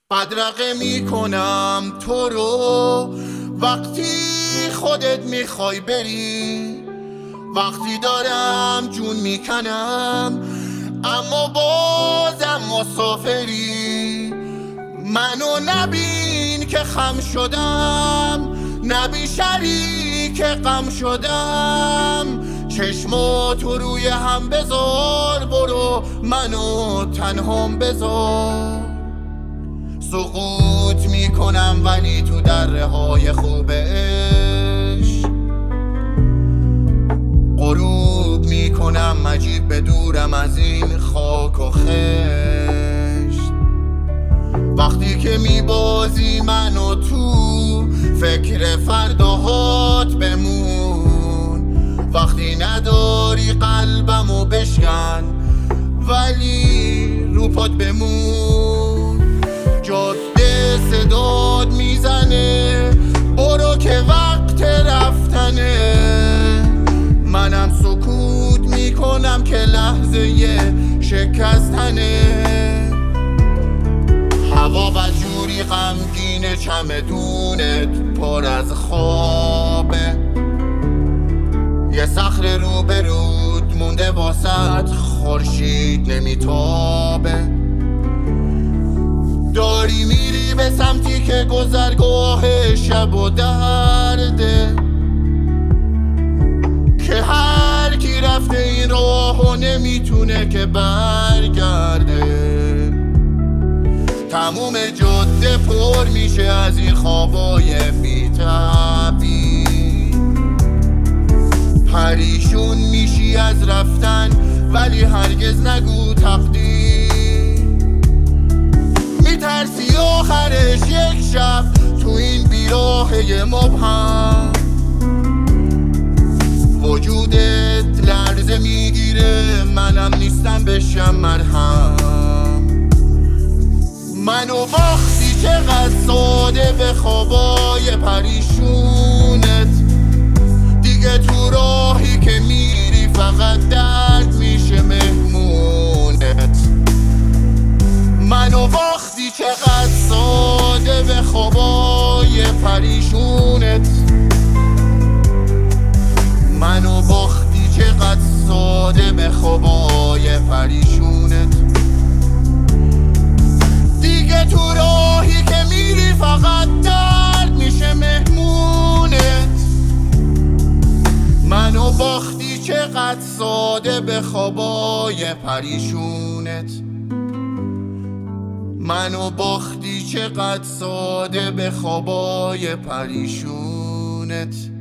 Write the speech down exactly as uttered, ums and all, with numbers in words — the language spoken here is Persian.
بدرقه میکنم تو رو وقتی خودت میخوای بری، وقتی دارم جون میکنم اما بازم مسافری. منو نبین که خم شدم، نبی شریک غم شدم. چشمو تو روی هم بذار، برو منو تنهام بذار. سقوط میکنم ولی تو دره های خوب عشق، غروب میکنم مجید بدورم از این خاک و خشت. وقتی که میبازی منو تو فکر فرداهات بمون، وقتی نداری قلبمو بشکن ولی رو پات بمون. جاده صداد میزنه برو که وقت رفتنه، منم سکوت میکنم که لحظه شکستنه. هوا بدجوری غمگینه، چمدونت پر از خوابه، یه صخره رو به رود مونده واسط خورشید نمیتابه. داری میری به سمتی که گذرگاه شب و درده، که هر کی رفته این راهو نمیتونه که برگرده. تموم جاده پر میشه از این خوابای بی‌تعبیر، پریشون میشی از رفتن ولی هرگز نگو تقدیر. میترسی آخرش یک شب تو این بیراهه مبهم وجودت لرزه میگیره، منم نیستم بشم مرهم. منو وقتی چقدر ساده به خوابای پریشونت، دیگه تو راهی که میری فقط درد میشه مهمونت. منو وقتی چقدر ساده به خوابای پریشونت، منو باختی چقدر ساده به خوابای پریشونت. دیگه تو راهی که میری فقط درد میشه مهمونت. منو باختی چقدر ساده به خوابای پریشونت، منو باختی چقدر ساده به خوابای پریشونت.